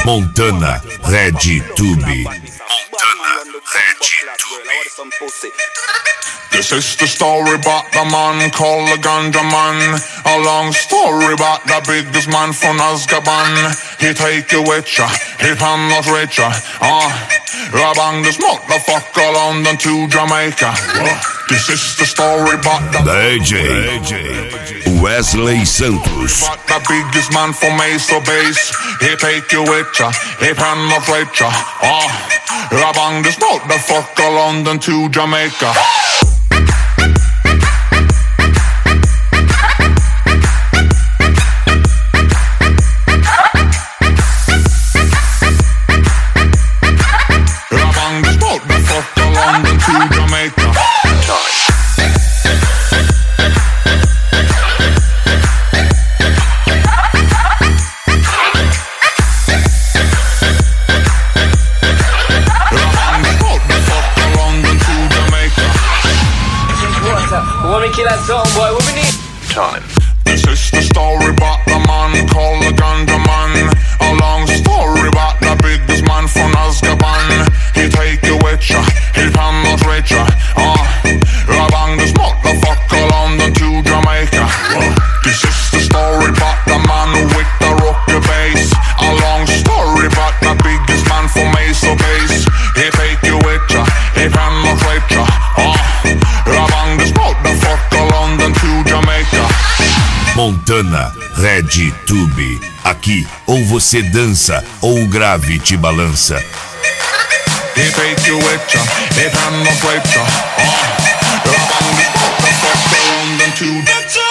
Montana Red Tube. This is the story about the man called the Ganja Man. A long story about the biggest man from Azkaban. He take you with ya, he penetrate ya. Bang this motherfucker London to Jamaica. This is the story about the DJ Wesley Santos. The biggest man from Mesa Base. He take you with ya, he penetrate ya. Bang this motherfucker London to Jamaica. London to Jamaica. When we kill that song, boy, what we need? Time. This is the story about the man called the Ganja Man. A long story about the biggest man from Azkaban. He take you with ya, he penetrate ya. Bang this motherfucker London to Jamaica. This is the story about the man with the rocky bass. A long story about the biggest man from Mesa Base. He take you with ya, he penetrate ya. Bang this motherfucker London to Jamaica. Montana Red Tube. Aqui ou você dança ou o grave te balança. He take you with ya, he penetrate ya. Bang this motherfucker London to